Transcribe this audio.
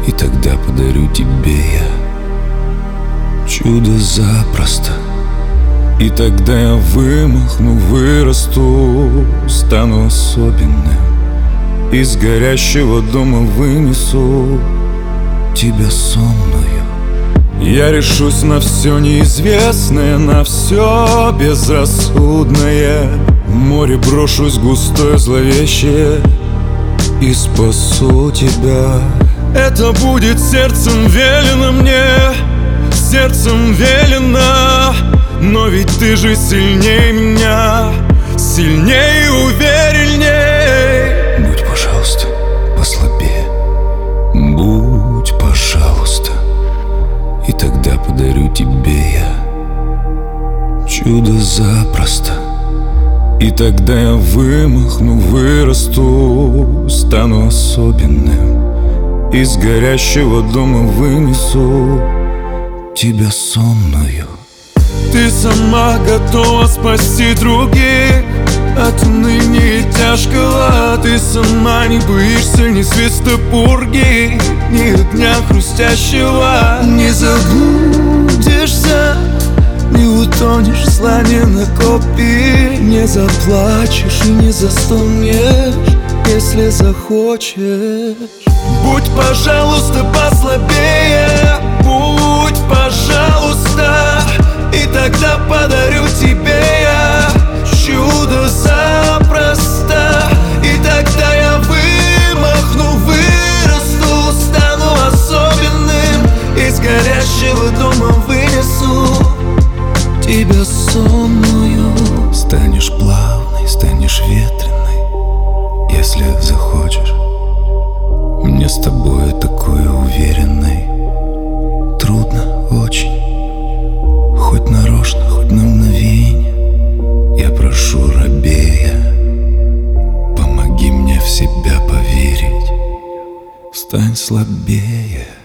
И тогда подарю тебе я чудо запросто. И тогда я вымахну, вырасту, стану особенным. Из горящего дома вынесу тебя сонную. Я решусь на все неизвестное, на все безрассудное. В море брошусь густое, зловещее и спасу тебя. Это будет сердцем велено мне, сердцем велено. Но ведь ты же сильнее меня, сильнее и уверенней. Будь, пожалуйста, послабее, будь, пожалуйста. И тогда подарю тебе я чудо запросто. И тогда я вымахну, вырасту, стану особенным. Из горящего дома вынесу тебя сонную. Ты сама готова спасти других от уныния и тяжкого. Ты сама не боишься ни свиста пурги, ни огня хрустящего. Не заблудишься, не утонешь в слане накопи. Не заплачешь и не застонешь, если захочешь. Будь, пожалуйста, послабее, будь, пожалуйста. И тогда подарю тебе я чудо запросто. И тогда я вымахну, вырасту, стану особенным. Из горящего дома вынесу тебя сонную. Станешь плавной, станешь ветреной, если захочешь. Мне с тобой такой уверенной трудно очень. Хоть нарочно, хоть на мгновенье я прошу, робея, помоги мне в себя поверить. Стань слабее.